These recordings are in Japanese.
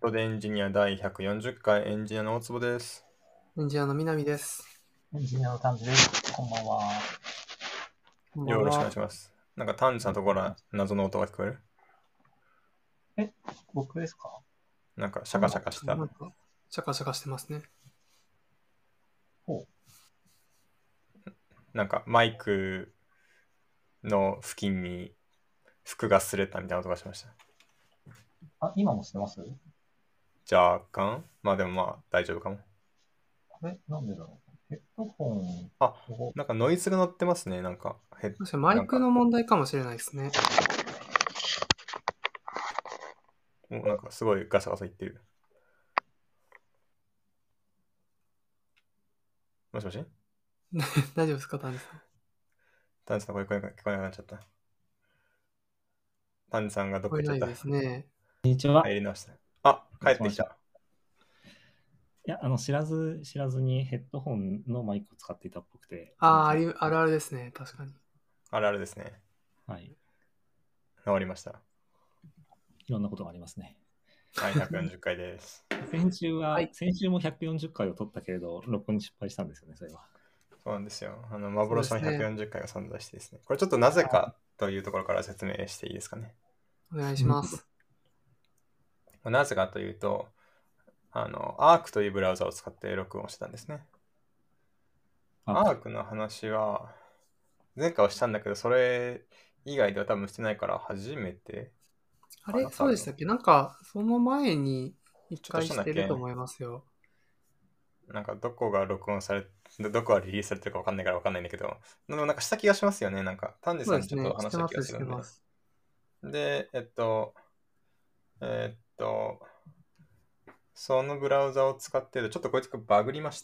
トでエンジニア第140回エンジニアの大坪です。 エンジニアの南です。 エンジニアのタンジです。こんばんは。 こんばんよろしくお願いは。 します。なんかタンジさんのところから謎の音が聞こえる？ 僕ですか？ なんかシャカシャカした。 なんか、シャカシャカしてますね。 ほう。 なんかマイクの付近に服が擦れたみたいな音がしました。 あ、今もしてます？ 若干まあでもまあ大丈夫かも。 なんでだろう。ヘッドホンあ、 を、 なんかノイズが乗ってますね。なんか確かにマイクの問題かもしれないですね。 なんかすごいガサガサ言ってる。もしもし大丈夫ですか、谷さん。 タンジさんの声聞こえなくなっちゃった。タンジさんがどっか行っちゃっ聞こえないですね。 こんにちは。 た。入り直した。あ、帰ってきた。 いや、知らずにヘッドホンのマイクを使っていたっぽくて。 あるあるですね。確かに。 あれあれですね。 はい。 治りました。 いろんなことがありますね。 はい、140回です。 先週はいも140回を取ったけれど、録音に失敗したんですよね、それは。 そうなんですよ。 そう幻のですね。 140回が存在してですね。これちょっとなぜかというところから説明していいですかね。 お願いします。 なぜかというと、Arc というブラウザを使って録音してたんですね。Arc の話は前回はしたんだけど、それ以外では多分してないから初めてあれ、そうでしたっけ？なんか、その前に一ちょっと回してしたんだっけ？ ると思いますよ。 なんかどこが録音され、どこがリリースされてるか分かんないから分かんないんだけど、でもなんかした気がしますよね。なんか、丹治さんにちょっとそうですね。し話したてます、 気がするんで。 してます。 で、そのブラウザを使ってると、ちょっとこいつがバグりまして、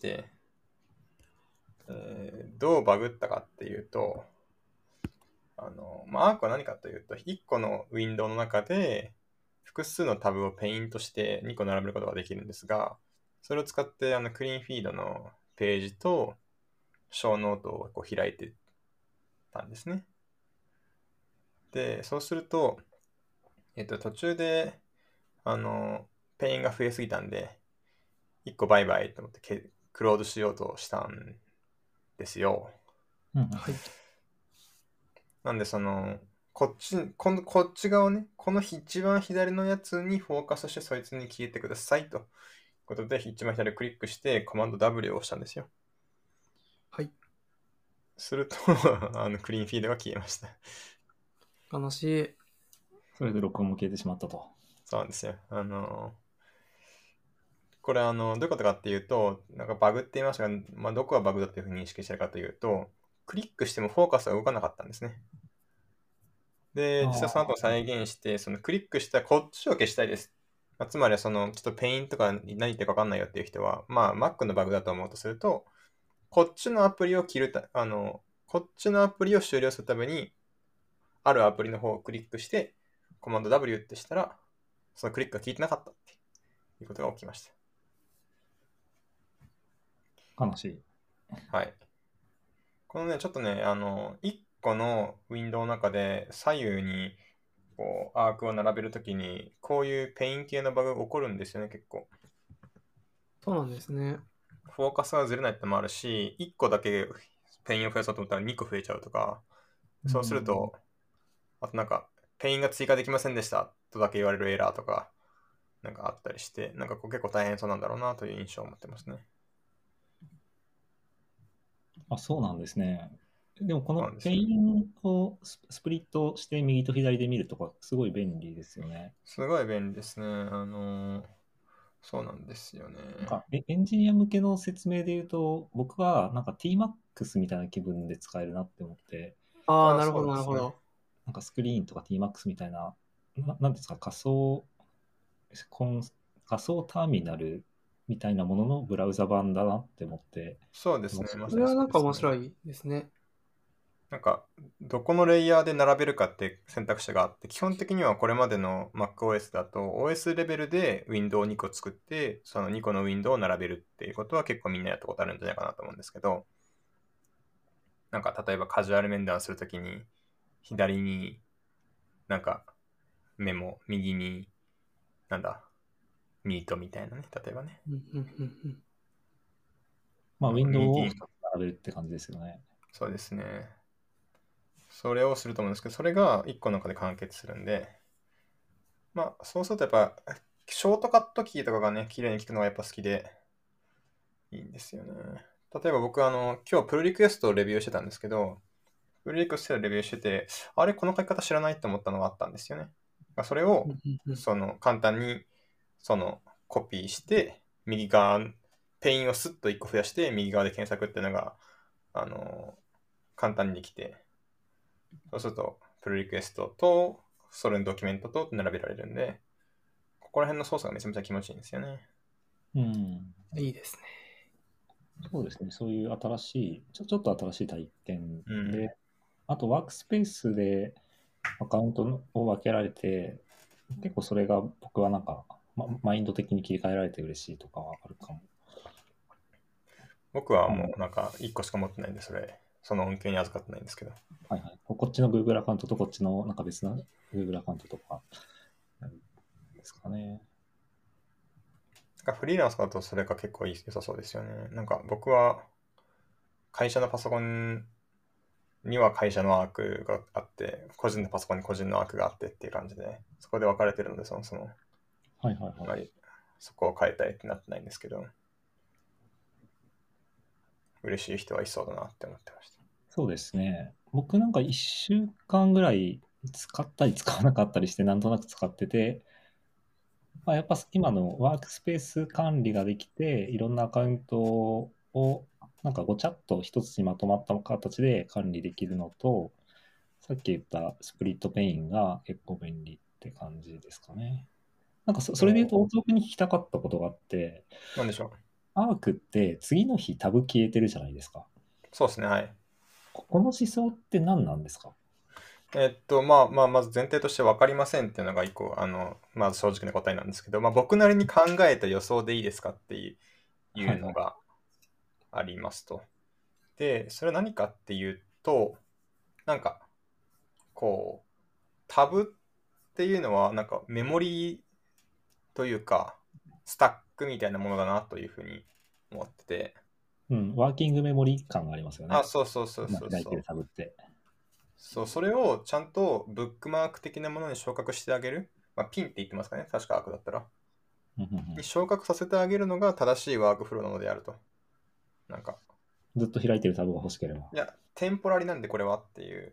どうバグったかっていうと、Arc は何かというと、1個のウィンドウの中で複数のタブをペイントして2個並べることができるんですが、それを使ってクリーンフィードのページと小ノートをこう開いてたんですね。で、そうすると、途中で、ペインが増えすぎたんで、1個バイバイと思ってクローズしようとしたんですよ。 はい。 なんでこっち側ね、この一番左のやつにフォーカスしてそいつに消えてくださいということで、一番左をクリックしてコマンド W を押したんですよ。 はい。 するとクリーンフィードが消えました。 悲しい。 それで録音も消えてしまったと。 そうなんですよ。これどういうことかっていうと、なんかバグって言いましたが、どこがバグだというふうに認識してるかというと、クリックしてもフォーカスが動かなかったんですね。で、実はその後再現して、そのクリックしたこっちを消したいです。つまりはちょっとペインとか何言ってるか分かんないよっていう人は、Mac のバグだと思うとすると、こっちのアプリをこっちのアプリを終了するために、あるアプリの方をクリックして、コマンド W ってしたら、そのクリックが効いてなかったっていうことが起きました。 悲しい。 はい。このね、ちょっとね、1個のウィンドウの中で左右にこうアークを並べるときに、こういうペイン系のバグが起こるんですよね、結構。 そうなんですね。 フォーカスがずれないってのもあるし、1個だけペインを増やそうと思ったら2個増えちゃうとか、そうすると、あとなんか、ペインが追加できませんでしたとだけ言われるエラーとか、なんかあったりして、なんかこう結構大変そうなんだろうなという印象を持ってますね。 あ、そうなんですね。でもこのそうなんですよ。 ペインをスプリットして右と左で見るとかすごい便利ですよね。 すごい便利ですね。そうなんですよね。 なんかエンジニア向けの説明で言うと、僕はなんか Tmax みたいな気分で使えるなって思って、 なるほど、 そうですね。 なるほど。 なんかスクリーンとか Tmax みたいな、なんですか、仮想ターミナルみたいなもののブラウザ版だなって思って、 そうですね。まさにそれはなんかそうですね。 面白いですね。 なんか、どこのレイヤーで並べるかって選択肢があって、基本的にはこれまでの MacOS だと OS レベルで Windows を2個作って、その2個の Windows を並べるっていうことは結構みんなやったことあるんじゃないかなと思うんですけど、なんか例えばカジュアル面談するときに、左になんかメモ、右になんだ、 ミートみたいなね、例えばね。 まあ、ウィンドウを右並べるって感じですよね。 そうですね。それをすると思うんですけど、それが1個の中で完結するんで、まあ、そうするとやっぱ、ショートカットキーとかがね、綺麗に効くのがやっぱ好きで、いいんですよね。例えば僕、今日プルリクエストをレビューしてたんですけど、プルリクエストをレビューしてて、あれ、この書き方知らないって思ったのがあったんですよね。それを、簡単に、コピーして、右側、ペインをスッと1個増やして、右側で検索っていうのが、簡単にできて、そうすると、プルリクエストと、それのドキュメントと並べられるんで、ここら辺の操作がめちゃめちゃ気持ちいいんですよね。 いいですね。 そうですね。そういう新しい、ちょっと新しい体験で、 うんあとワークスペースでアカウントを分けられて、結構それが僕はなんか、マインド的に切り替えられて嬉しいとかはあるかも。 僕はもうなんか1個しか持ってないんで、その恩恵に預かってないんですけど。 はいはい。こっちの Google アカウントとこっちのなんか別の Google アカウントとかですかね。 なんかフリーランスだとそれが結構良さそうですよね。なんか僕は会社のパソコンには会社のアークがあって、個人のパソコンに個人のアークがあってっていう感じで、そこで分かれてるので、 はいはいはい。 そこを変えたいってなってないんですけど、嬉しい人はいそうだなって思ってました。 そうですね。僕なんか1週間ぐらい使ったり使わなかったりして、なんとなく使ってて、やっぱ今のワークスペース管理ができて、いろんなアカウントをなんかごちゃっと一つにまとまった形で管理できるのと、さっき言ったスプリットペインが結構便利って感じですかね。なんかそれで言うと、大津君に聞きたかったことがあって、 なんでしょう。 アークって次の日タブ消えてるじゃないですか。 そうですね、はい。 この思想って何なんですか？ まず前提として分かりませんっていうのが一個、まず正直な答えなんですけど、僕なりに考えた予想でいいですかっていうのがありますと。で、それは何かっていうと、なんか、タブっていうのは、なんかメモリーというか、スタックみたいなものだなというふうに思ってて。 ワーキングメモリ感がありますよね。 そうそうそうそう開いてるタブって。 そう、それをちゃんとブックマーク的なものに昇格してあげる。ピンって言ってますかね、確かアークだったら。に昇格させてあげるのが正しいワークフローなのであると。なんか。 ずっと開いてるタブが欲しければ。 いや、テンポラリなんでこれはっていう、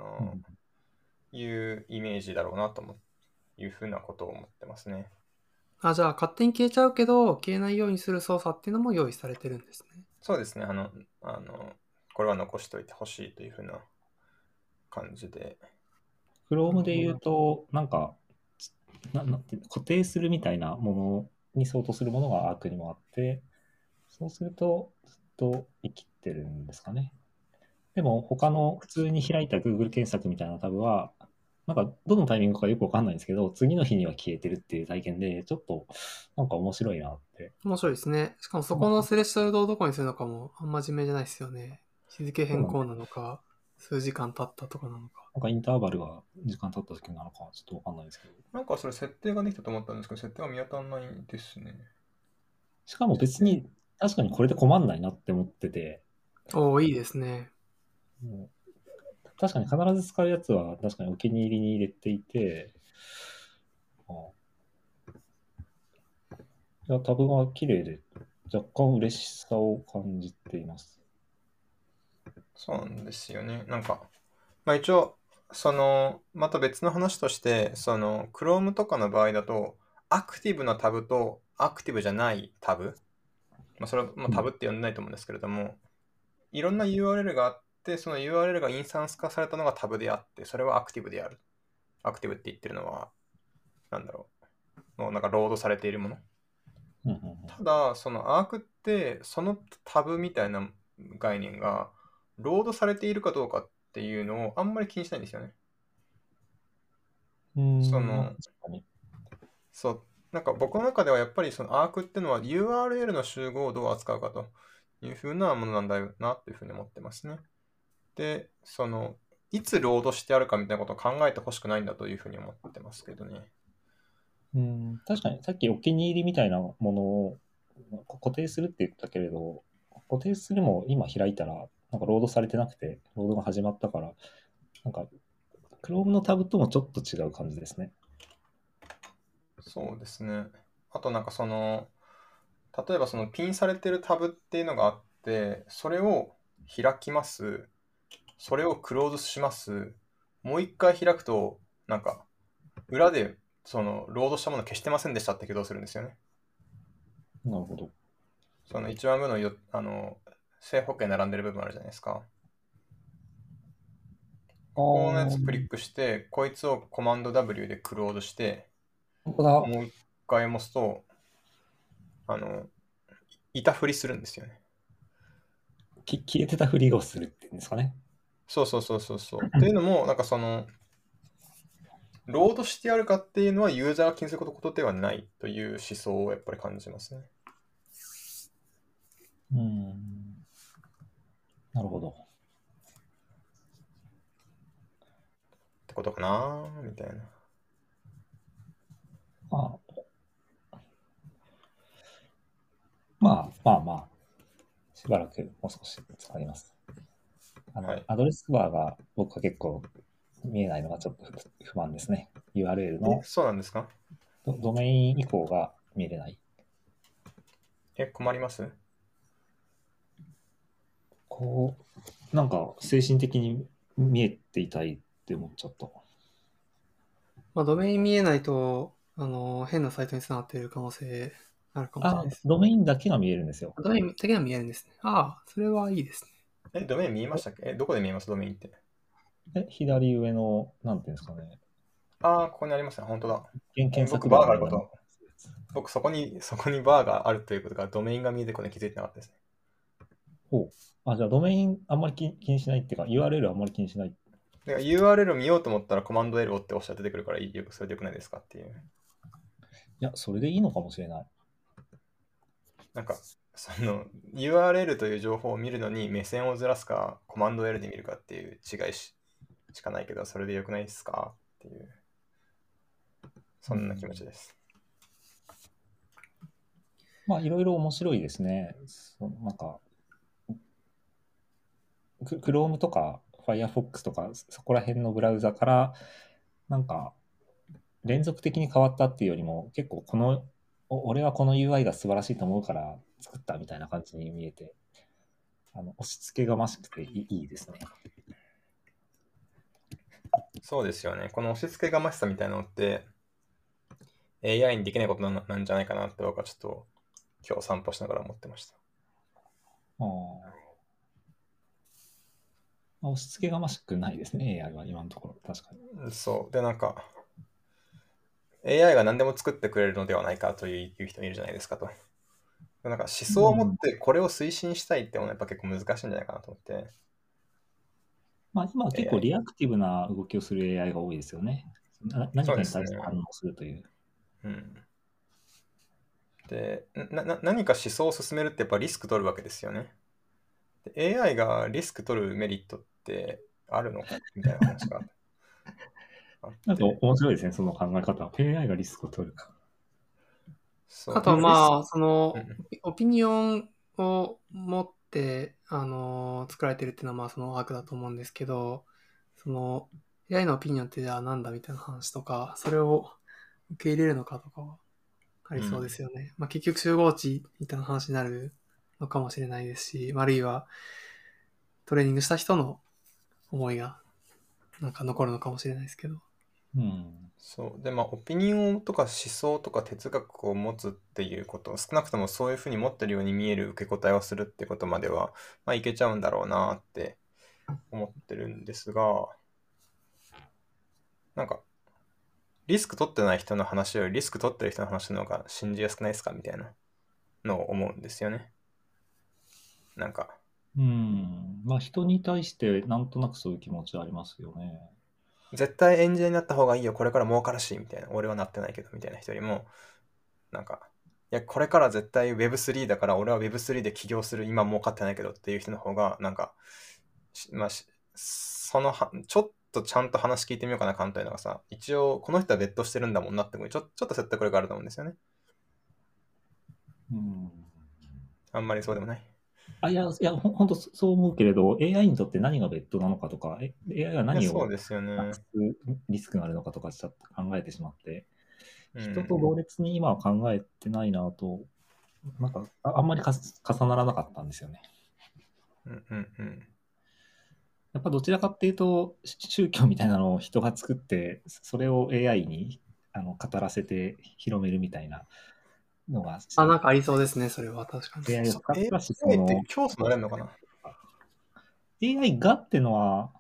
いうイメージだろうなというふうなことを思ってますね。 じゃあ勝手に消えちゃうけど、消えないようにする操作っていうのも用意されてるんですね。 そうですね。これは残しておいてほしいというふうな感じで。 Chrome で言うと、なんか、なんて固定するみたいなものに相当するものがアークにもあって、そうするとずっと生きてるんですかね。でも他の普通に開いた Google 検索みたいなタブは、なんかどのタイミングかよくわかんないんですけど、次の日には消えてるっていう体験で、ちょっとなんか面白いなって。 面白いですね。しかもそこのセレッショナルドをどこにするのかもあんま真面目じゃないですよね。日付変更なのか、数時間経ったとかなのか。 なんかインターバルが時間経った時なのかちょっとわかんないですけど。 なんかそれ設定ができたと思ったんですけど、設定が見当たらないですね。 しかも別に確かにこれで困んないなって思ってて。 いいですね。 確かに必ず使うやつは確かにお気に入りに入れていて、いやタブが綺麗で若干嬉しさを感じています。 そうなんですよね。なんか、一応、また別の話として、Chrome とかの場合だと、アクティブなタブとアクティブじゃないタブ、それはタブって呼んでないと思うんですけれども、いろんな URL があって、その URL がインスタンス化されたのがタブであって、それはアクティブである。アクティブって言ってるのは、なんだろう。もうなんかロードされているもの。ただ、そのアークって、そのタブみたいな概念が、ロードされているかどうかっていうのをあんまり気にしないんですよね。そう、なんか僕の中ではやっぱりそのアークっていうのは URL の集合をどう扱うかというふうなものなんだよなというふうに思ってますね。で、いつロードしてあるかみたいなことを考えてほしくないんだというふうに思ってますけどね。 確かにさっきお気に入りみたいなものを固定するって言ったけれど、固定するも今開いたら、なんかロードされてなくて、ロードが始まったから、なんか Chrome のタブともちょっと違う感じですね。 そうですね。あとなんか例えばそのピンされてるタブっていうのがあって、それを開きます。それをクローズします。もう一回開くと、なんか裏でそのロードしたもの消してませんでしたって起動するんですよね。 なるほど。 その一番上の正方形に並んでる部分あるじゃないですか。ここのやつクリックして、こいつをコマンド W でクローズして、 本当だ。 もう一回押すと、いたふりするんですよね。 消えてたふりをするっていうんですかね。 そうそうそうそうそう。っていうのも、なんかロードしてあるかっていうのはユーザーが気にすることではないという思想をやっぱり感じますね。 なるほど。 ってことかなみたいな。 まあ、しばらくもう少し使います。 はい。 アドレスバーが僕は結構見えないのがちょっと不満ですね。URL のそうなんですか？ ドメイン以降が見れない。 困ります？ なんか精神的に見えていたいって思っちゃった。 まあ、ドメイン見えないと、変なサイトにつながっている可能性あるかもしれないです。 ドメインだけが見えるんですよ。 ドメインだけが見えるんですね。ああ、それはいいですね。 ドメイン見えましたっけ？どこで見えますドメインって。 左上の、なんていうんですかね。 ここにありますね。本当だ。 検僕、 索バーの上に。 僕、そこにバーがあるということが、ドメインが見えてこない気づいてなかったですね。 じゃあドメインあんまり気にしないっていうか、URL あんまり気にしない。 だから URL を見ようと思ったらコマンド L をって押したら出てくるからそれでよくないですかっていう。 いや、それでいいのかもしれない。 なんか、URL という情報を見るのに目線をずらすか、コマンド L で見るかっていう違いしかないけど、それでよくないですかっていう、そんな気持ちです。 まあ、いろいろ面白いですね。なんか、Chrome とか Firefox とか、そこら辺のブラウザから、なんか、連続的に変わったっていうよりも、結構俺はこの UI が素晴らしいと思うから作ったみたいな感じに見えて、押し付けがましくていいですね。 そうですよね。この押し付けがましさみたいなのって AI にできないことなんじゃないかなって僕はちょっと今日散歩しながら思ってました。 押し付けがましくないですね、AI は今のところ。確かに。 そう。で、なんか AI が何でも作ってくれるのではないかという人いるじゃないですかと。なんか思想を持ってこれを推進したいってものはやっぱ結構難しいんじゃないかなと思って。 まあ、今は結構リアクティブな動きをする AI が多いですよね。何かに対して反応するという。 で、何か思想を進めるってやっぱリスク取るわけですよね。で AI がリスク取るメリットってあるのかみたいな話があって。 なんか面白いですね、その考え方。AI がリスクを取るか。 あとはまあ、オピニオンを持って、作られてるっていうのはまあそのワークだと思うんですけど、AI のオピニオンってじゃあなんだみたいな話とか、それを受け入れるのかとかはありそうですよね。まあ結局集合値みたいな話になるのかもしれないですし、あるいはトレーニングした人の思いがなんか残るのかもしれないですけど。 そう。で、まあ、オピニオンとか思想とか哲学を持つっていうこと、少なくともそういうふうに持ってるように見える受け答えをするってことまでは、まあ、いけちゃうんだろうなって思ってるんですが、なんか、リスク取ってない人の話よりリスク取ってる人の話の方が信じやすくないですかみたいなのを思うんですよね。なんか。 まあ人に対してなんとなくそういう気持ちはありますよね。 絶対エンジニアになった方がいいよ、これから儲かるし、みたいな。俺はなってないけど、みたいな人よりも、なんか、いや、これから絶対 Web3 だから俺は Web3 で起業する、今儲かってないけどっていう人の方が、なんか、まあ、ちょっとちゃんと話聞いてみようかな感というのがさ、一応この人はベットしてるんだもんなってちょっと説得力あると思うんですよね。あんまりそうでもない。 いや、本当そう思うけれど、AI にとって何がベッドなのかとか、AI は何をそうですよね。 なくすリスクがあるのかとかちょっと考えてしまって、人と同列に今は考えてないなと、なんかあんまり重ならなかったんですよね。やっぱどちらかっていうと、宗教みたいなのを人が作って、それを AI に語らせて広めるみたいなのが、 なんかありそうですね、それは確かに。 AI を使った思想 AI っのて教祖なれるのかな？ AI がってのは、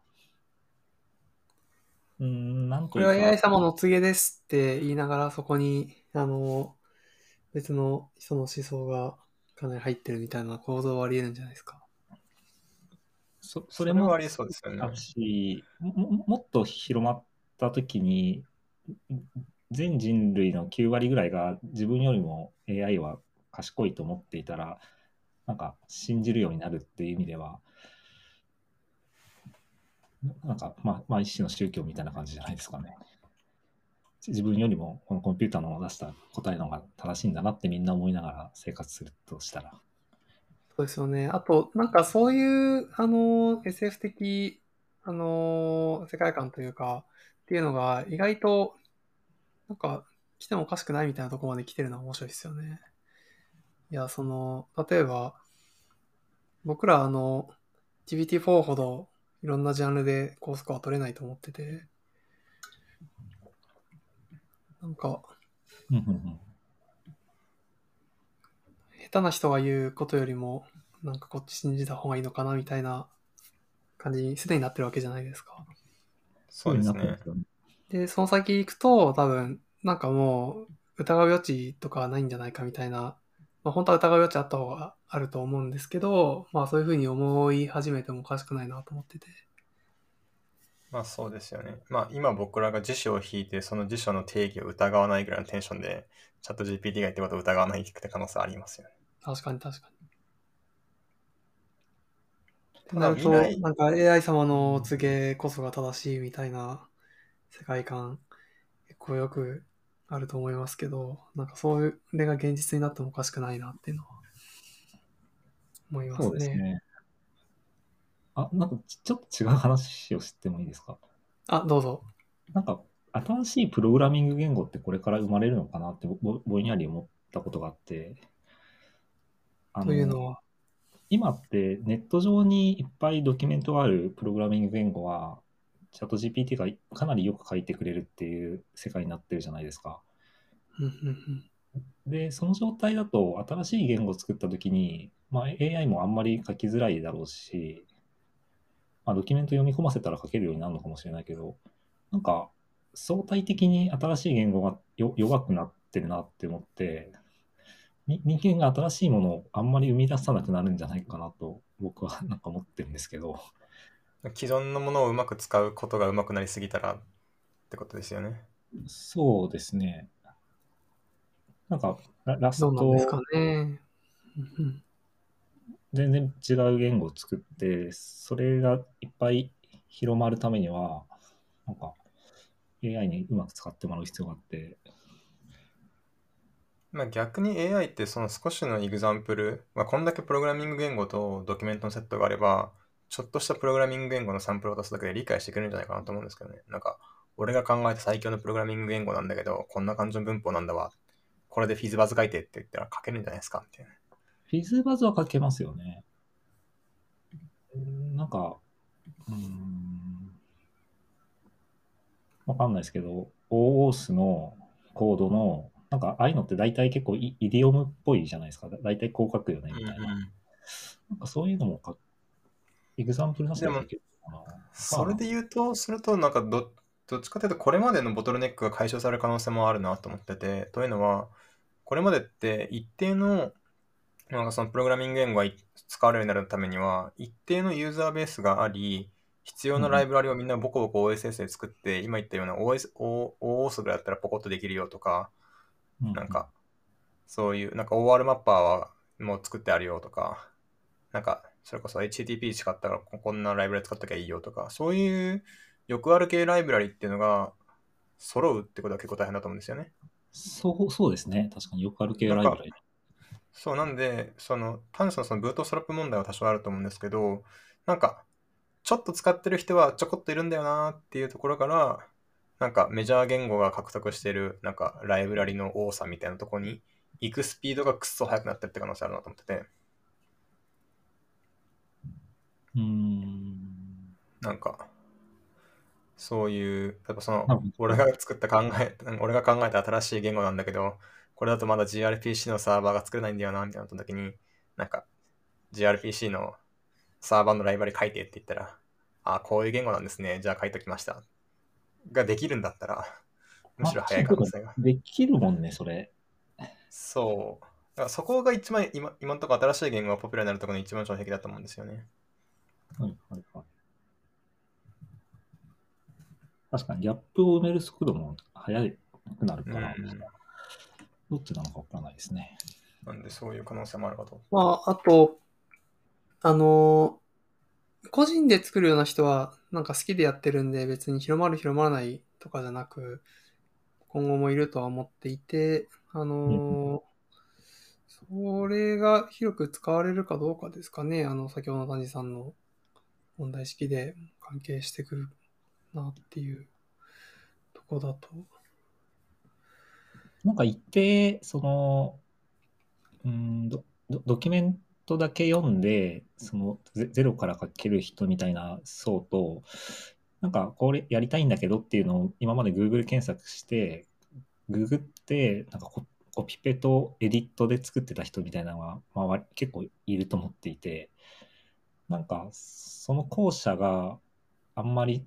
なんこれはというか、 AI 様の告げですって言いながら、そこに、別の人の思想がかなり入ってるみたいな構造はあり得るんじゃないですか。 それもはありそうですよね。 あるし、もっと広まったときに、全人類の9割ぐらいが自分よりも AI は賢いと思っていたら、なんか信じるようになるっていう意味では、なんか一種の宗教みたいな感じじゃないですかね。自分よりもこのコンピューターの出した答えの方が正しいんだなってみんな思いながら生活するとしたら。 そうですよね。あと、なんかそういう、SF 的、世界観というか、っていうのが意外と、なんか、来てもおかしくないみたいなところまで来てるのは面白いですよね。いや、例えば、僕らGPT-4 ほどいろんなジャンルで高スコア取れないと思ってて、なんか、下手な人が言うことよりも、なんかこっち信じた方がいいのかなみたいな感じにすでになってるわけじゃないですか。 そうですね。 で、その先行くと、多分、なんかもう、疑う余地とかないんじゃないかみたいな、本当は疑う余地あった方があると思うんですけど、そういうふうに思い始めてもおかしくないなと思ってて。 そうですよね。今僕らが辞書を引いて、その辞書の定義を疑わないぐらいのテンションで、チャット GPT が言ってることを疑わないって可能性ありますよね。 確かに確かに。ってたなると、 だ未来、 なんか AI 様の告げこそが正しいみたいな世界観、結構よくあると思いますけど、なんかそれが現実になってもおかしくないなっていうのは思いまそうすね。 ですね。なんかちょっと違う話をしてもいいですか？ どうぞ。 なんか新しいプログラミング言語ってこれから生まれるのかなってぼんやり思ったことがあって、 というのは、 今ってネット上にいっぱいドキュメントがあるプログラミング言語は、チャット GPT がかなりよく書いてくれるっていう世界になってるじゃないですか。で、その状態だと新しい言語を作ったときに、AI もあんまり書きづらいだろうし、ドキュメント読み込ませたら書けるようになるのかもしれないけど、なんか相対的に新しい言語が弱くなってるなって思って、人間が新しいものをあんまり生み出さなくなるんじゃないかなと僕はなんか思ってるんですけど。 既存のものをうまく使うことがうまくなりすぎたらってことですよね。 そうですね。なんかラスどうなんですかト、 ね。 全然違う言語を作って、それがいっぱい広まるためには、なんか AI にうまく使ってもらう必要があって、 逆に AI ってその少しのエグザンプル、こんだけプログラミング言語とドキュメントのセットがあれば、ちょっとしたプログラミング言語のサンプルを出すだけで理解してくれるんじゃないかなと思うんですけどね。俺が考えた最強のプログラミング言語なんだけど、こんな感じの文法なんだわ。これでフィズバズ書いてって言ったら書けるんじゃないですかっていう。 フィズバズは書けますよね。なんか、わかんないですけど、OOS のコードの、なんか、ああいうのって大体結構イディオムっぽいじゃないですか。大体こう書くよね、みたいな。なんかそういうのもエグザンプルなしで書けるかな。 それで言うと、すると、どっちかというと、これまでのボトルネックが解消される可能性もあるなと思ってて、というのは、これまでって一定の、そのプログラミング言語が使われるようになるためには、一定のユーザーベースがあり、必要なライブラリをみんなボコボコ OSS で作って、今言ったような OOS ぐらいだったらポコッとできるよとか、そういう、OR マッパーはもう作ってあるよとか、それこそ HTTP 使ったらこんなライブラリ使っときゃいいよとか、そういうよくある系ライブラリっていうのが揃うってことは結構大変だと思うんですよね。 そうですね。確かによくある系なんか、 ライブラリ。 そうなんで、単にそのブートストラップ問題は多少あると思うんですけど、なんか、ちょっと使ってる人はちょこっといるんだよなっていうところから、なんかメジャー言語が獲得してる、なんかライブラリの多さみたいなところに行くスピードがくっそ速くなってるって可能性あるなと思ってて、なんか、そういう、例えば俺が考えた新しい言語なんだけど、これだとまだ gRPC のサーバーが作れないんだよな、みたいな時に、なんか、gRPC のサーバーのライブラリ書いてって言ったら、あ、こういう言語なんですね、じゃあ書いときました。ができるんだったら、むしろ早い可能性が。 できるもんね、それ。 そう。だからそこが一番今のところ新しい言語がポピュラーになるところの一番障壁だと思うんですよね。 はいはいはい。確かにギャップを埋める速度も速くなるから、どっちなのかわからないですね。 なんでそういう可能性もあるかと。 まあ、あと、個人で作るような人は、なんか好きでやってるんで、別に広まる広まらないとかじゃなく、今後もいるとは思っていて、それが広く使われるかどうかですかね。先ほどの谷さんの問題意識で関係してくるなっていうとこだと。 なんか一定、ドキュメントだけ読んで、ゼロから書ける人みたいな層と、なんかこれやりたいんだけどっていうのを今まで Google 検索して、ググって、なんかコピペとエディットで作ってた人みたいなのが、まあ、結構いると思っていて、なんかその後者があんまり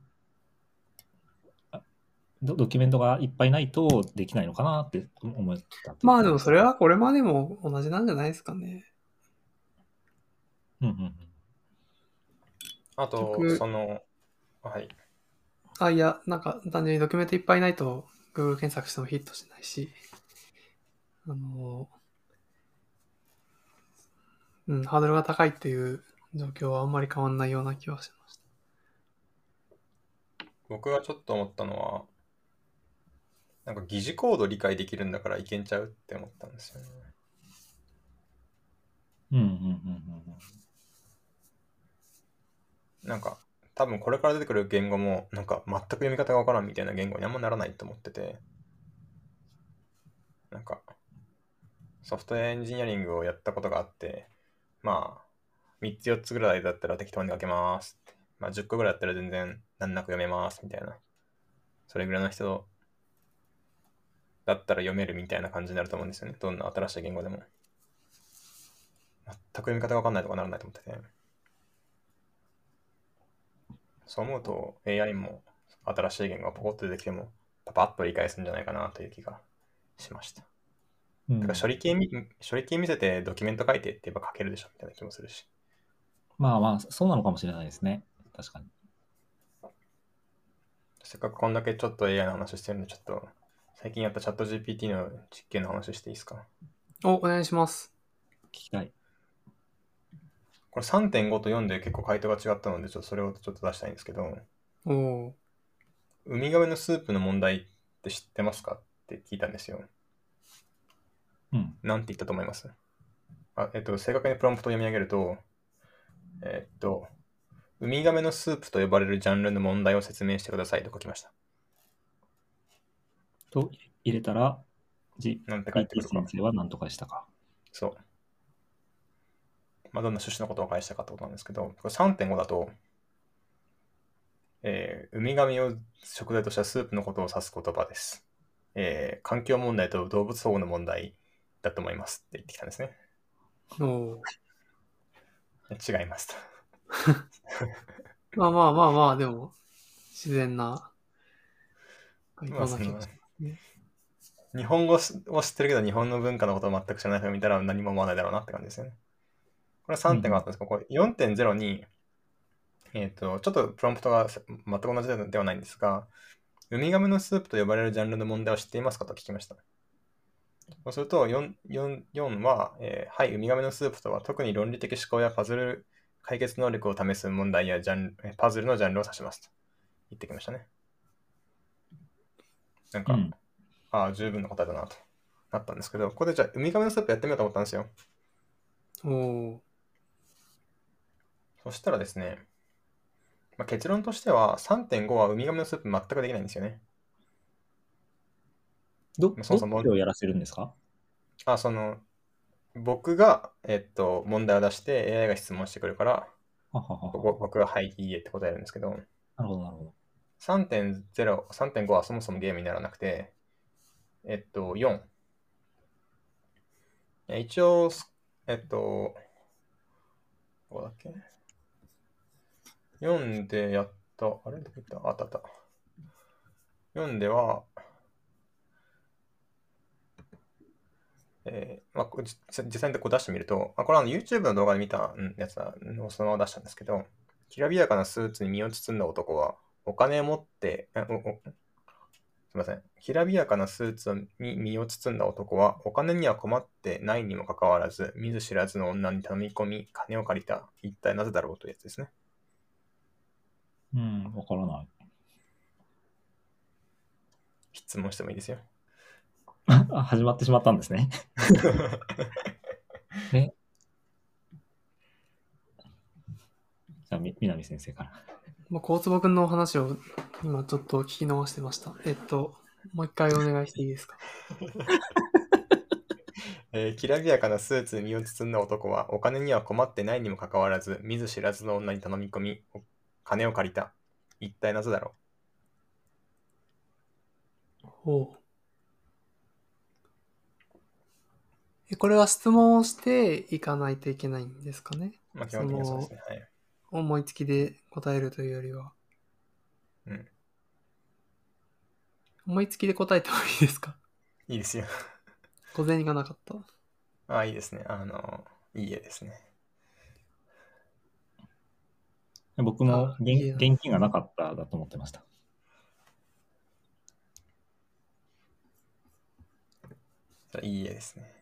ドキュメントがいっぱいないとできないのかなって思ってた。 まあでもそれはこれまでも同じなんじゃないですかね。 あと、はい。 いや、なんか単純にドキュメントいっぱいないと Google 検索してもヒットしないし、ハードルが高いっていう状況はあんまり変わんないような気はしました。 僕がちょっと思ったのは、なんか疑似コード理解できるんだからいけんちゃうって思ったんですよね。なんか、多分これから出てくる言語も、なんか全く読み方がわからんみたいな言語にあんまならないと思ってて、なんか、ソフトウェアエンジニアリングをやったことがあって、まあ、3つ4つぐらいだったら適当に書けますって。まあ、10個ぐらいだったら全然難なく読めますみたいな。それぐらいの人だったら読めるみたいな感じになると思うんですよね。どんな新しい言語でも。全く読み方がわかんないとかならないと思ってて。そう思うと AI も新しい言語がポコッと出てきてもパパッと理解するんじゃないかなという気がしました。だから処理系見せてドキュメント書いてって言えば書けるでしょみたいな気もするし。 まあまあ、そうなのかもしれないですね。確かに。 せっかくこんだけちょっと AI の話してるんで、ちょっと最近やったチャット GPT の実験の話していいですか？ お願いします。 聞きたい。 これ 3.5 と4で結構回答が違ったので、ちょっとそれをちょっと出したいんですけど、ウミガメのスープの問題って知ってますかって聞いたんですよ。なんて言ったと思います？正確にプロンプトを読み上げると、ウミガメのスープと呼ばれるジャンルの問題を説明してくださいと書きました。 と入れたら、 なんて返ってくるか。 先生は何とかしたか。 そう。まあ、どんな趣旨のことを返したかってことなんですけど、これ 3.5 だと、ウミガメを食材としたスープのことを指す言葉です。環境問題と動物保護の問題だと思いますって言ってきたんですね。違いますと。 まあ、でも、自然な回答な気がしますね。 日本語を知ってるけど、日本の文化のことを全く知らない人が見たら何も思わないだろうなって感じですよね。これ 3.5 あったんですけど、これ 4.0 に、ちょっとプロンプトが全く同じではないんですが、ウミガメのスープと呼ばれるジャンルの問題を知っていますかと聞きました。そうすると 4は、はい、ウミガメのスープとは特に論理的思考やパズル解決能力を試す問題やパズルのジャンルを指しますと言ってきましたね。なんか、十分な答えだなとなったんですけど、ここでじゃあウミガメのスープやってみようと思ったんですよ。そしたらですね、結論としては 3.5 はウミガメのスープ全くできないんですよね。 どっちをやらせるんですか？ 僕が、問題を出して AI が質問してくるから、僕がはい、いいえって答えるんですけど、 なるほど、なるほど。 3.0、3.5 はそもそもゲームにならなくて、4。一応、どこだっけ ?4 でやった、あれどこ行った？あった。4では、実際にこう出してみると、これはYouTube の動画で見たやつをそのまま出したんですけど、きらびやかなスーツに身を包んだ男は、お金を持って、すみません。きらびやかなスーツに身を包んだ男は、お金には困ってないにもかかわらず、見ず知らずの女に頼み込み、金を借りた。一体なぜだろうというやつですね。 わからない。 質問してもいいですよ。 始まってしまったんですね。じゃあ、南先生から。 小坪君の話を今ちょっと聞き逃してました。もう一回お願いしていいですか？ きらびやかなスーツに身を包んだ男は、お金には困ってないにもかかわらず、見ず知らずの女に頼み込み、金を借りた。一体なぜだろほう。これは質問をしていかないといけないんですかね？ 基本的にはそうですね。はい。 思いつきで答えるというよりは。思いつきで答えてもいいですか？ いいですよ。 小銭がなかった。 いいですね。いい絵ですね。 僕も現金がなかっただと思ってました。 いい絵ですね。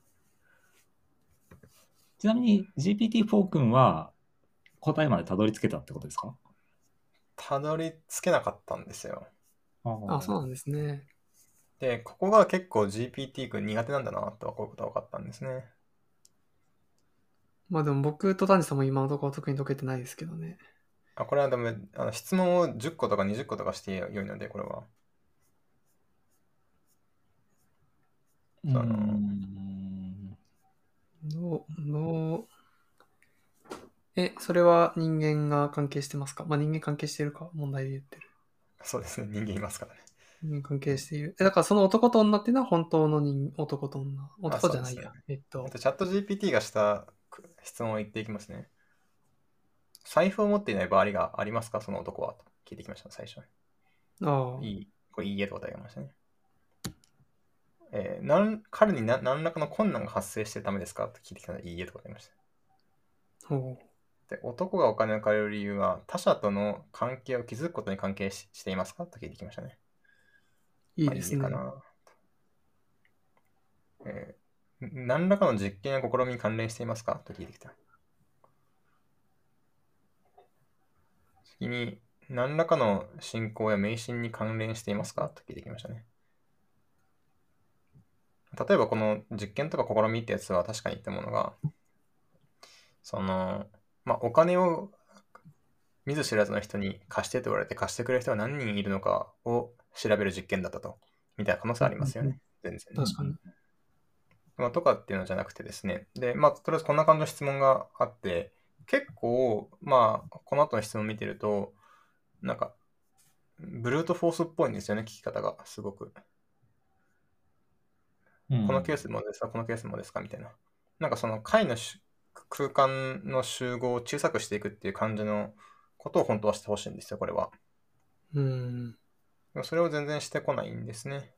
ちなみに GPT-4 君は答えまでたどり着けたってことですか？ たどり着けなかったんですよ。 そうなんですね。 で、ここが結構 GPT 君苦手なんだなとはこういうことが分かったんですね。 でも僕と谷さんも今のところ特に解けてないですけどね。 これはでも質問を10個とか20個とかして良いので、これは。 それは人間が関係してますか？人間関係してるか問題で言ってる。 そうですね、人間いますからね。 人間関係している。だからその男と女っていうのは本当の男と女。男じゃないや。 チャット GPT がした質問を言っていきますね。財布を持っていない場合がありますか、その男はと聞いてきました、最初に。これいいえと答えましたね。彼に何らかの困難が発生しているためですかと聞いてきたので、いいえと答えました。で、男がお金を借りる理由は他者との関係を築くことに関係していますかと聞いてきましたね。 いいですね。 いいかな。何らかの実験や試みに関連していますかと聞いてきた。次に、何らかの信仰や迷信に関連していますかと聞いてきましたね。例えばこの実験とか試みってやつは確かに言ったものが、お金を見ず知らずの人に貸してと言われて貸してくれる人が何人いるのかを調べる実験だったと。みたいな可能性ありますよね。全然。 確かに。 とかっていうのじゃなくてですね。で、とりあえずこんな感じの質問があって、結構、この後の質問を見てると、なんか、ブルートフォースっぽいんですよね、聞き方が、すごく。このケースもですか、このケースもですかみたいな。なんかその解の空間の集合を小さくしていくっていう感じのことを本当はしてほしいんですよ、これは。それを全然してこないんですね。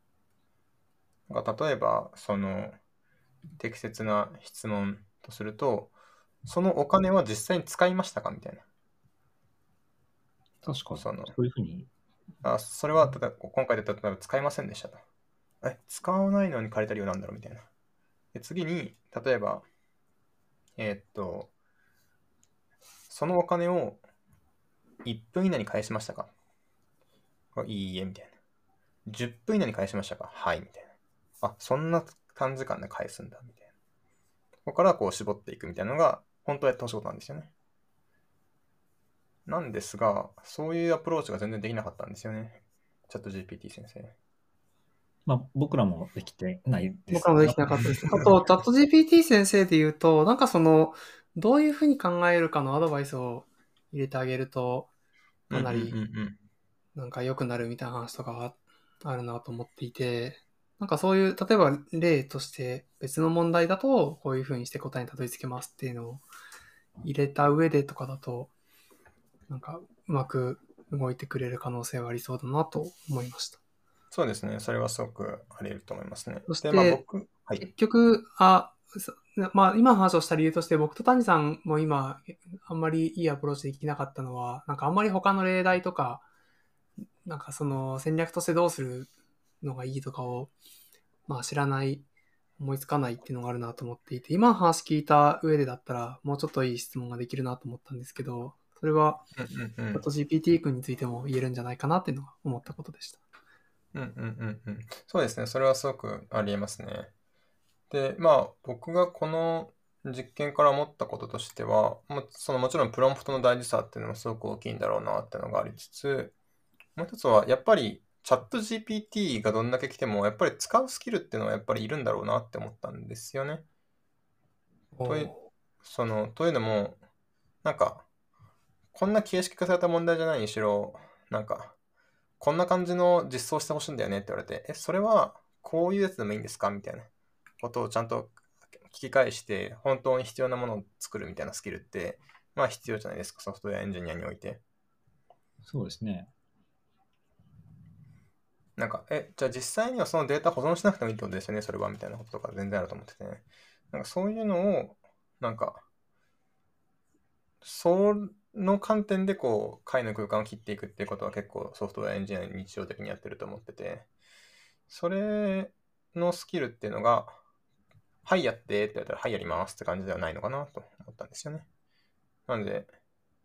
例えば、適切な質問とすると、そのお金は実際に使いましたかみたいな。 確かに。そういうふうに。 それは今回で例えば使いませんでしたと。使わないのに借りた理由なんだろうみたいな。で次に、例えば、そのお金を1分以内に返しましたかいいえ、みたいな。10分以内に返しましたかはい、みたいな。あ、そんな短時間で返すんだ、みたいな。ここからこう絞っていくみたいなのが、本当はやってほしいことなんですよね。なんですが、そういうアプローチが全然できなかったんですよね。チャット GPT 先生。 まあ、僕らもできてないです。 僕らもできなかったです。あと、チャット GPT 先生で言うと、なんかどういうふうに考えるかのアドバイスを入れてあげると、かなり、なんか良くなるみたいな話とかがあるなと思っていて、なんかそういう、例えば例として別の問題だと、こういうふうにして答えにたどり着けますっていうのを入れた上でとかだと、なんかうまく動いてくれる可能性はありそうだなと思いました。 そうですね。それはすごくあり得ると思いますね。 そして、 はい、 結局、まあ今話をした理由として僕と谷さんも今あんまりいいアプローチできなかったのは、なんかあんまり他の例題とか、なんかその戦略としてどうするのがいいとかを、まあ知らない、思いつかないっていうのがあるなと思っていて、今の話聞いた上でだったらもうちょっといい質問ができるなと思ったんですけど、それは、チャット GPT 君についても言えるんじゃないかなっていうのが思ったことでした。 そうですね。それはすごくありえますね。で、まあ、僕がこの実験から思ったこととしては、もちろんプロンプトの大事さっていうのもすごく大きいんだろうなっていうのがありつつ、もう一つは、やっぱりチャット GPT がどんだけ来ても、やっぱり使うスキルっていうのはやっぱりいるんだろうなって思ったんですよね。というのも、なんか、こんな形式化された問題じゃないにしろ、なんか、こんな感じの実装してほしいんだよねって言われて、それはこういうやつでもいいんですかみたいなことをちゃんと聞き返して、本当に必要なものを作るみたいなスキルって、まあ必要じゃないですか、ソフトウェアエンジニアにおいて。 そうですね。 なんか、じゃあ実際にはそのデータ保存しなくてもいいってことですよね、それは、みたいなこととか全然あると思ってて、ね。なんかそういうのを、なんか、その観点でこう、解の空間を切っていくっていうことは結構ソフトウェアエンジニアに日常的にやってると思ってて、それのスキルっていうのが、はい、やってって言われたら、はい、やりますって感じではないのかなと思ったんですよね。なので、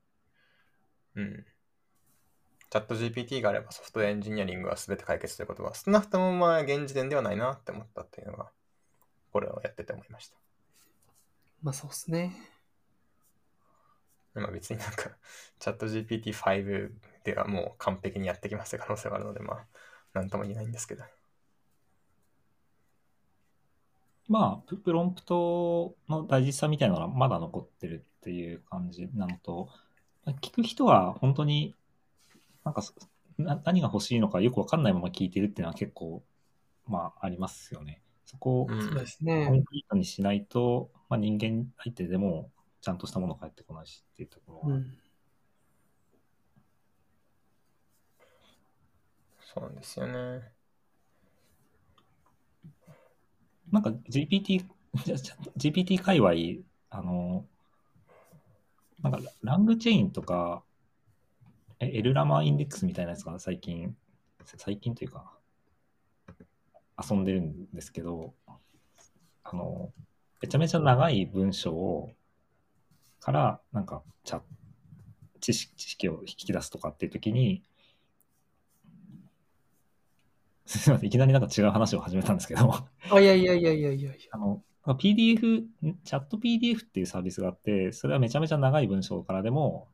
チャット GPT があればソフトウェアエンジニアリングは全て解決ということは、少なくともまあ現時点ではないなって思ったっていうのが、これをやってて思いました。 まあそうですね。 まあ別になんか、チャット GPT-5 ではもう完璧にやってきますという可能性があるので、まあ、なんとも言えないんですけど。 まあ、プロンプトの大事さみたいなのはまだ残ってるっていう感じなのと、聞く人は本当になんか何が欲しいのかよくわかんないまま聞いてるっていうのは結構、まあ、ありますよね。そこをそうですコね。 ンクリートにしないと、まあ、人間相手でもちゃんとしたもの返ってこないしっていうところは。 そうなんですよね。 なんか GPT 界隈、なんかラングチェインとか、エルラマインデックスみたいなやつが最近というか、遊んでるんですけど、めちゃめちゃ長い文章から、なんか、知識を引き出すとかっていうときに、すみません、いきなりなんか違う話を始めたんですけど、 いや。 PDF、チャット PDF っていうサービスがあって、それはめちゃめちゃ長い文章からでも、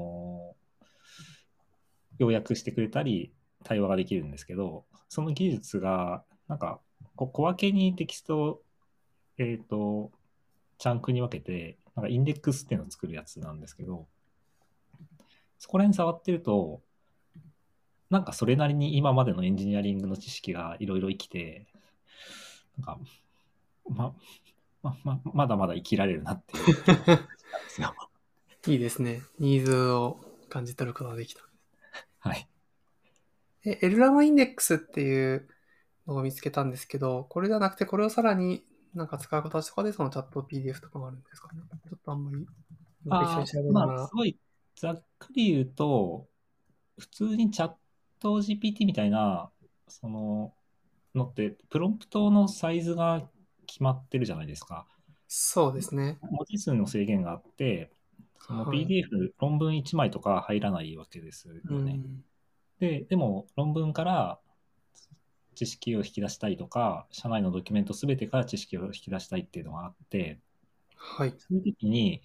要約してくれたり、対話ができるんですけど、その技術が、なんか、小分けにテキストを、チャンクに分けて、なんかインデックスっていうのを作るやつなんですけど、そこら辺触ってると、なんかそれなりに今までのエンジニアリングの知識がいろいろ生きて、なんか、まだまだ生きられるなっていう感じなんですよ。 いいですね。ニーズを感じ取ることができた。 はい。 エルラマインデックスっていうのを見つけたんですけど、これじゃなくて、これをさらになんか使う形とかでそのチャット PDF とかもあるんですかね。ちょっとあんまり適当に調べながら。 すごいざっくり言うと、普通にチャット GPT みたいな、そのって、プロンプトのサイズが決まってるじゃないですか。 そうですね。 文字数の制限があって、その PDF、論文1枚とか入らないわけですよね。 でも論文から知識を引き出したいとか、社内のドキュメントすべてから知識を引き出したいっていうのがあって、 はい。 そういう時に、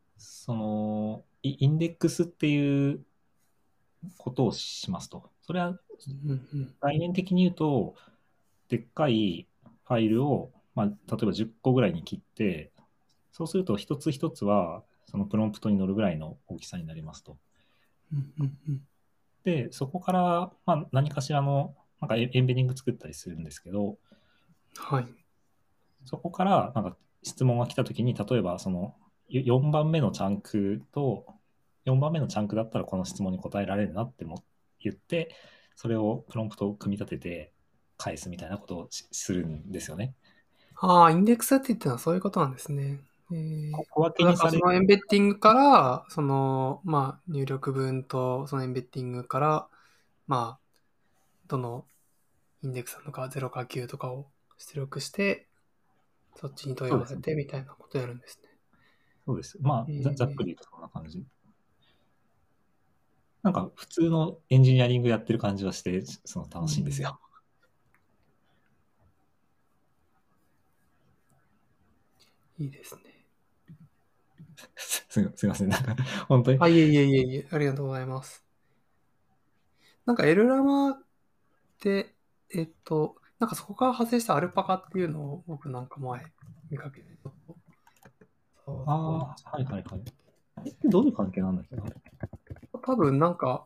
インデックスっていうことをしますと。それはうんうん概念的に言うと、でっかいファイルを、例えば10個ぐらいに切って、そうすると一つ一つはそのプロンプトに乗るぐらいの大きさになりますと。 うんうんうんで、そこから、何かしらのなんかエンベディング作ったりするんですけど、 はい。 そこからなんか質問が来たときに、例えばその4番目のチャンクと、4番目のチャンクだったらこの質問に答えられるなって言って、それをプロンプトを組み立てて返すみたいなことをするんですよね。 ああ、インデックスって言ってるのはそういうことなんですね。 小分けだからそにされる。 のエンベッティングから、その、入力文とそのエンベッティングから、どのインデックスなのか0か9とかを出力して、そっちに問い合わせてみたいなことをやるんですね。 そうです。ざっくり言うとそんな感じ。なんか普通のエンジニアリングやってる感じはして、楽しいんですよ。 いいですね。 すいません。なんか本当に。 いえ、ありがとうございます。なんかエルラマって、なんかそこから派生したアルパカっていうのを僕なんか前見かけて、 はいはいはい。どういう関係なんだっけな。 多分なんか、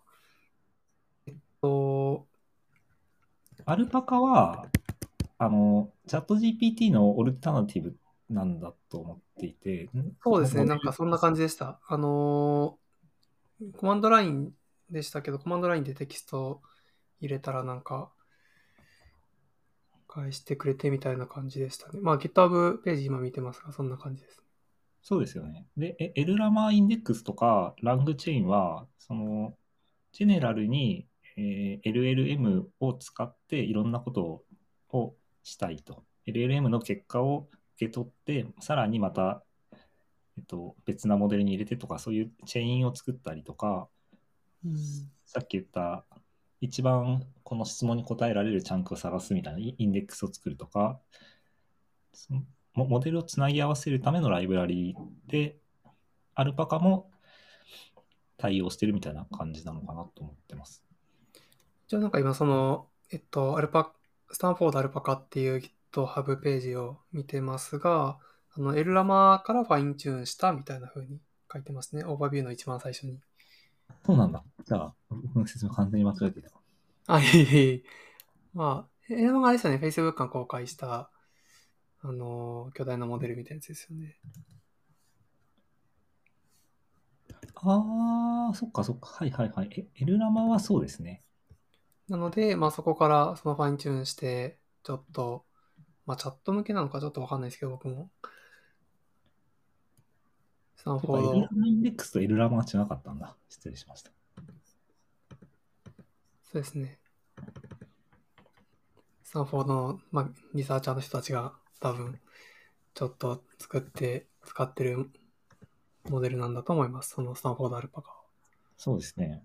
アルパカは、チャット GPT のオルタナティブなんだと思っていて、 そうですね、なんかそんな感じでした。コマンドラインでしたけど、コマンドラインでテキストを入れたらなんか、返してくれてみたいな感じでしたね。GitHub ページ今見てますが、そんな感じです。 そうですよね。で、エルラマインデックスとかラングチェーンは、ジェネラルに、LLM を使っていろんなことをしたいと。LLM の結果を受け取って、さらにまた、別なモデルに入れてとか、そういうチェーンを作ったりとか、さっき言った一番この質問に答えられるチャンクを探すみたいなインデックスを作るとか、そのモデルをつなぎ合わせるためのライブラリで、アルパカも対応してるみたいな感じなのかなと思ってます。 じゃあなんか今その、スタンフォードアルパカっていう GitHub ページを見てますが、エルラマからファインチューンしたみたいな風に書いてますね。オーバービューの一番最初に。 そうなんだ。じゃあ、僕の説明完全に間違えていた。 いえいえいえ。エルラマがあれですよね、Facebook が公開した、巨大なモデルみたいなやつですよね。 そっかそっか。はいはいはい。エルラマはそうですね。 なので、そこからそのファインチューンして、ちょっと、チャット向けなのかちょっとわかんないですけど、僕も。スタンフォーエルラド。 マインデックスとエルラマは違かったんだ。失礼しました。 そうですね。スタンフォードの、リサーチャーの人たちが多分、ちょっと作って使ってるモデルなんだと思います。そのスタンフォードアルパカは。 そうですね。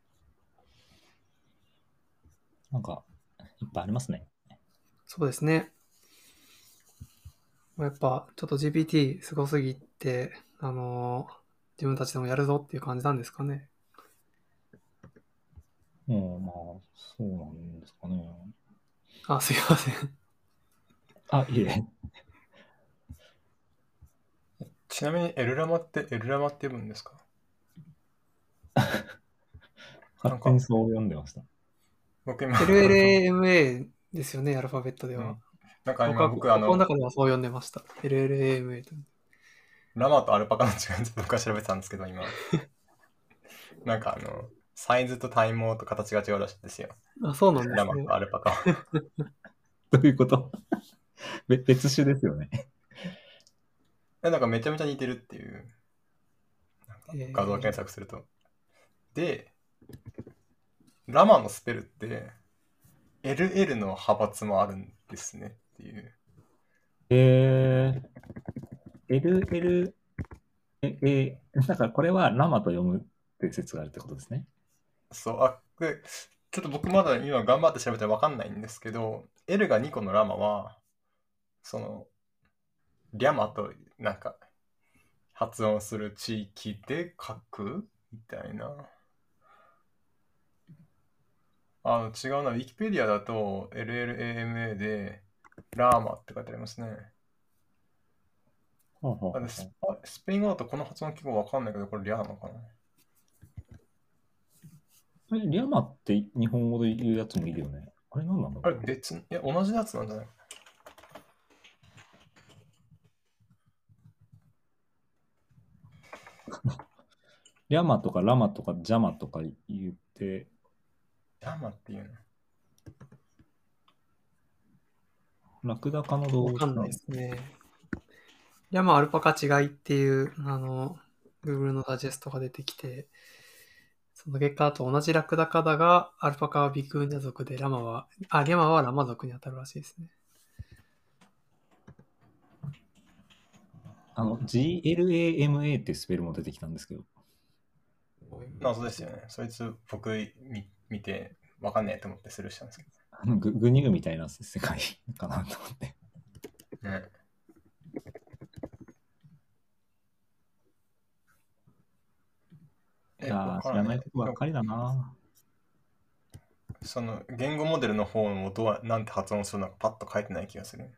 なんか、いっぱいありますね。 そうですね。やっぱ、ちょっと GPT すごすぎて、自分たちでもやるぞっていう感じなんですかね。 そうなんですかね。 すいません。 いえ。 ちなみにエルラマって読むんですか？ 勝手にそう読んでました。 僕今、 LLAMA ですよね、アルファベットでは。 なんか今僕この中ではそう読んでました。LLAMA と。 ラマとアルパカの違いを僕は調べてたんですけど、今。なんかサイズと体毛と形が違うらしいですよ。 そうなんですね。 ラマとアルパカは。 どういうこと別種ですよね。 なんかめちゃめちゃ似てるっていう。画像検索すると。で、ラマのスペルって、LL の派閥もあるんですねっていう。 LL、だからこれはラマと読むっていう説があるってことですね。 そう、で、 ちょっと僕まだ今頑張って調べてわかんないんですけど、L が2個のラマは、その、リャマとなんか発音する地域で書くみたいな。違うな。ウィキペディアだと LLAMA でラーマって書いてありますね。スペイン語だとこの発音結構わかんないけど、これリャーマかな。 リャマって日本語で言うやつもいるよね。あれ何なんだろう。 あれ別に、いや、同じやつなんじゃない？ リャマとかラマとかジャマとか言って。 リャマっていうの。 ラクダ科の動物わかんないですね。リャマアルパカ違いっていう、Google のダジェストが出てきて、その結果だと同じラクダ科だが、アルパカはビクーニャ族で、リャマはラマ族に当たるらしいですね。 GLAMA ってスペルも出てきたんですけど。 謎ですよね。そいつ僕見てわかんないと思ってスルーしたんですけグニグみたいな世界かなと思って。 ど。ね。 いや知らないことばっかりだな。 その言語モデルの方もなんて発音するのかパッと書いてない気がする。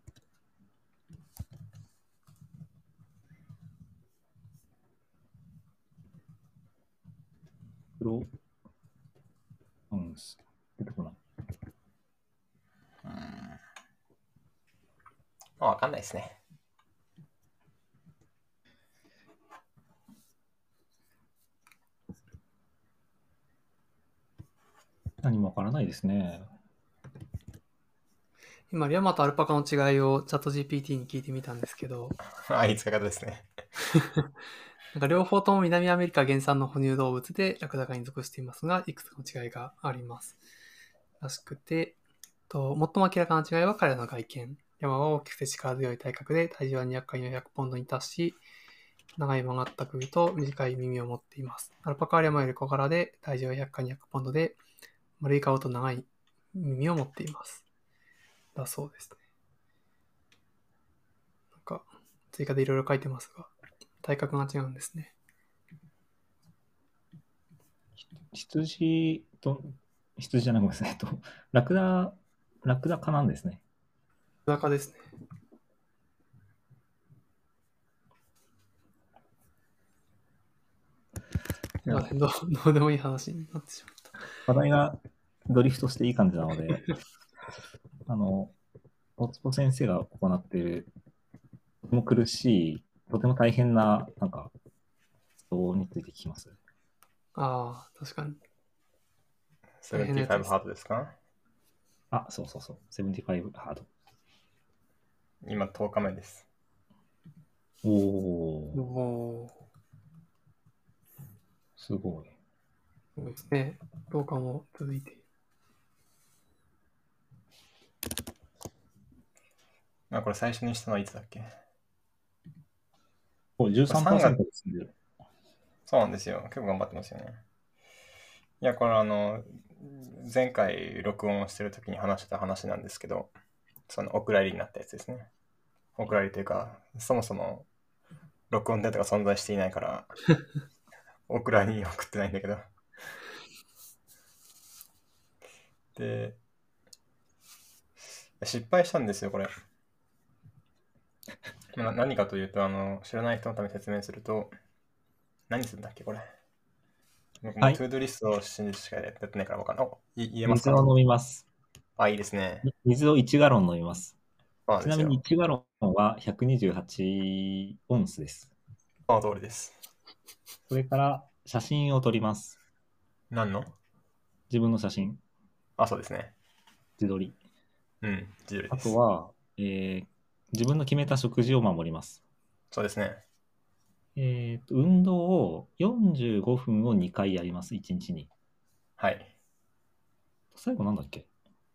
出てこない。わかんないですね。 何もわからないですね。 今、リャマとアルパカの違いをチャット GPT に聞いてみたんですけど、 いい使い方ですね。 なんか両方とも南アメリカ原産の哺乳動物でラクダ科に属していますが、いくつかの違いがあります。らしくて、最も明らかな違いは彼らの外見。リャマは大きくて力強い体格で体重は200から400ポンドに達し、長い曲がった首と短い耳を持っています。アルパカはリャマより小柄で体重は100から200ポンドで、丸い顔と長い耳を持っています。だそうですね。なんか、追加でいろいろ書いてますが、体格が違うんですね。 羊じゃない、ごめんなさい。ラクダ科なんですね。 ラクダ科ですね。どうでもいい話になってしまった。 話題がドリフトしていい感じなので、大坪先生が行っている、とても苦しい、とても大変な、活動について聞きます。 ああ、確かに。 75ハートですか？ そう。75ハード。 今10日目です。 おー。 すごい。 そうですね。老化も続いている。 これ最初にしたのはいつだっけ ？13% ですね。 そうなんですよ。結構頑張ってますよね。いや、これ前回録音してる時に話した話なんですけど、そのお蔵入りになったやつですね。お蔵入りというか、そもそも録音データが存在していないから、お蔵に送ってないんだけど。で、失敗したんですよ、これ。何かというと、知らない人のために説明すると、何するんだっけ、これ。僕もトゥードゥリストを信じしかやってないから分かんない。言えますか？ 水を飲みます。 いいですね。 水を1ガロン飲みます。 ちなみに1ガロンは128オンスです。 その通りです。 それから写真を撮ります。 何の？ 自分の写真。 そうですね。 自撮り。 自撮りです。 あとは、自分の決めた食事を守ります。 そうですね。 運動を45分を2回やります、1日に。 はい。 最後なんだっけ？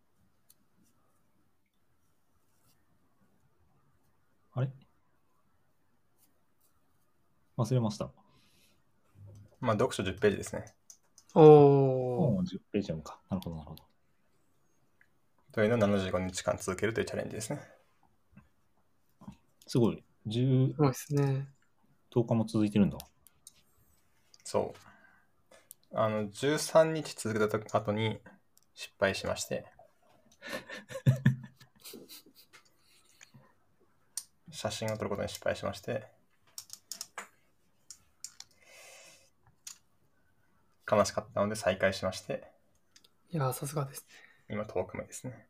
あれ忘れました。 読書10ページですね。 本を10ページ読むか。なるほど、なるほど。 というのを75日間続けるというチャレンジですね。 すごい。 すごいですね。 10日も続いてるんだ。 そう。13日続けた後に失敗しまして、写真を撮ることに失敗しまして、悲しかったので再開しまして、 いやー、さすがですね。 今10日目ですね。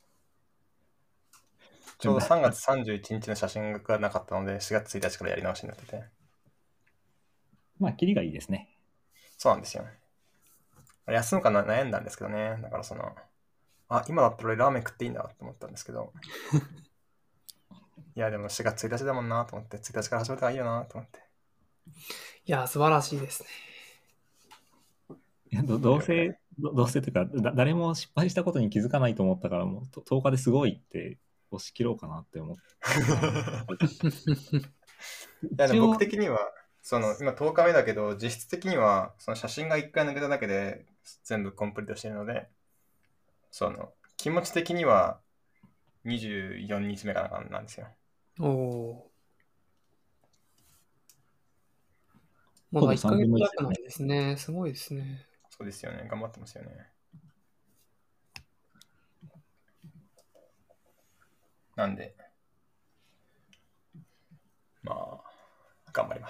ちょうど3月31日の写真がなかったので、4月1日からやり直しになってて。 まあ、キリがいいですね。 そうなんですよ。休むかな悩んだんですけどね。だから今だったら俺ラーメン食っていいんだと思ったんですけど。いや、でも4月1日だもんなと思って、1日から始めた方がいいよなと思って。 いやー、素晴らしいですね。 いやどうせというか誰も失敗したことに気づかないと思ったから、もう10日ですごいって押し切ろうかなって思って。 いや、でも僕的には、今10日目だけど、実質的には、その写真が1回抜けただけで全部コンプリートしてるので、気持ち的には24日目かなんですよ。 もう1ヶ月弱なんですね。すごいですね。 そうですよね。頑張ってますよね。なんで、まあ、頑張ります。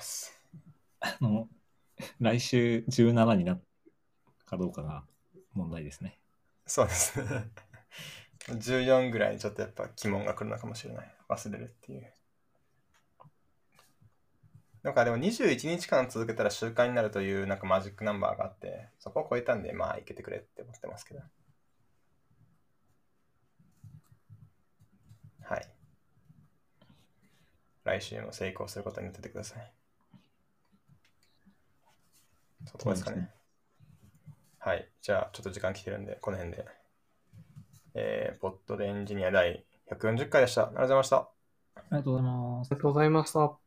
来週17になるかどうかが問題ですね。 そうですね。14ぐらいにちょっとやっぱ疑問が来るのかもしれない。忘れるっていう。なんかでも21日間続けたら習慣になるというなんかマジックナンバーがあって、そこを超えたんで、まあいけてくれって思ってますけど。はい。来週も成功することになっててください。そこですかね。はい。じゃあ、ちょっと時間来てるんで、この辺で。ポッドでエンジニア第140回でした。ありがとうございました。 ありがとうございます。 ありがとうございました。